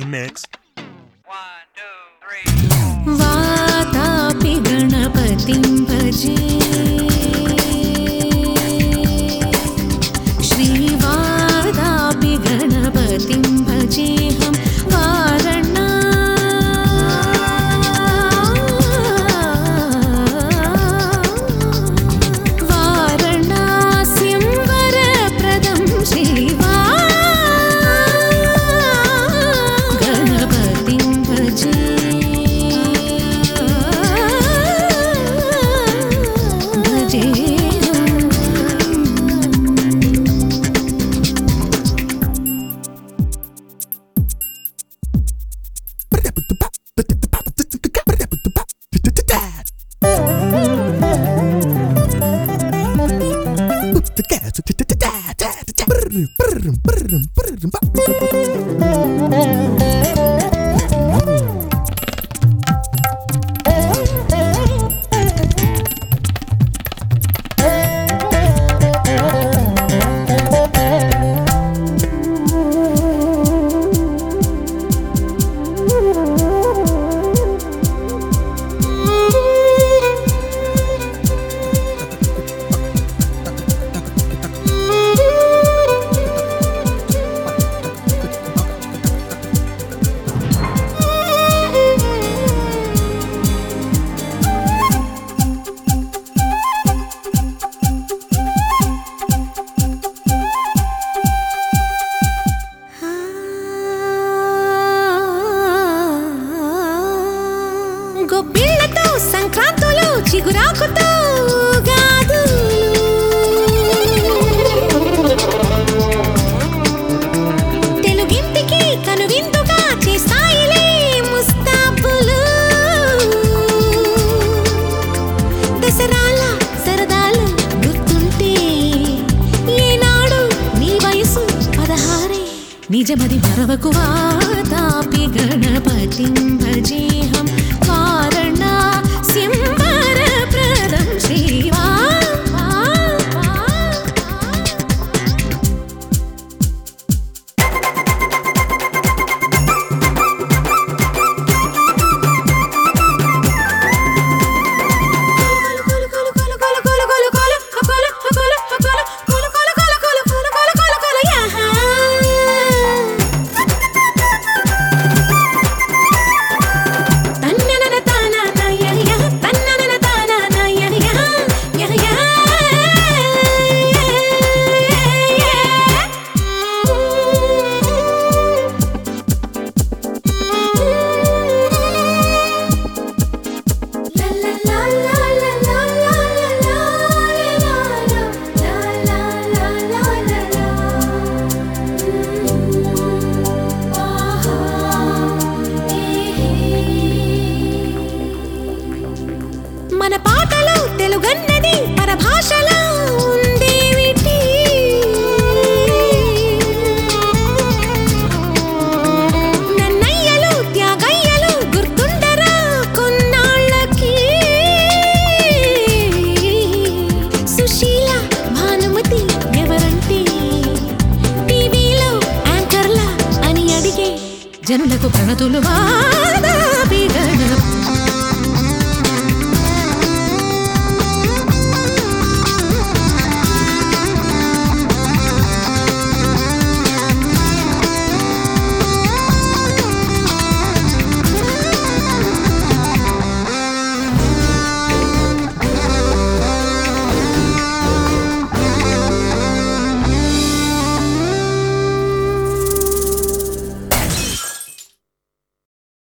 remix. 1, 2, 3. Vatapi गणपतिं भजे श्रीवादापि गणपतिं भजेऽहं वारणास्यं वरप्रदं श्रीवा गणपतिं भजे గొబ్బిళ్ళతో సంక్రాంతులు చిగురాకుతో గాదులు తెలుగింటికి కనువిందుగా చేస్తాయిలే ముస్తాబులు దసరాల సరదాలు గుర్తుంటే ఏనాడు నీ వయసు 16 నిజమది మరవకు వాతాపి గణపతిం భజేహం వారణాస్యం వరప్రదం శ్రీవా మన పాటలో తెలుగన్నది పరభాషలో ఉందేమిటి నన్నయ్యలు త్యాగయ్యలు గుర్తుండరా కొన్నాళ్ళకి సుశీల భానుమతి ఎవరంటే టీవీలో యాంకర్లా అని అడిగే జనులకు ప్రణతులు వాదా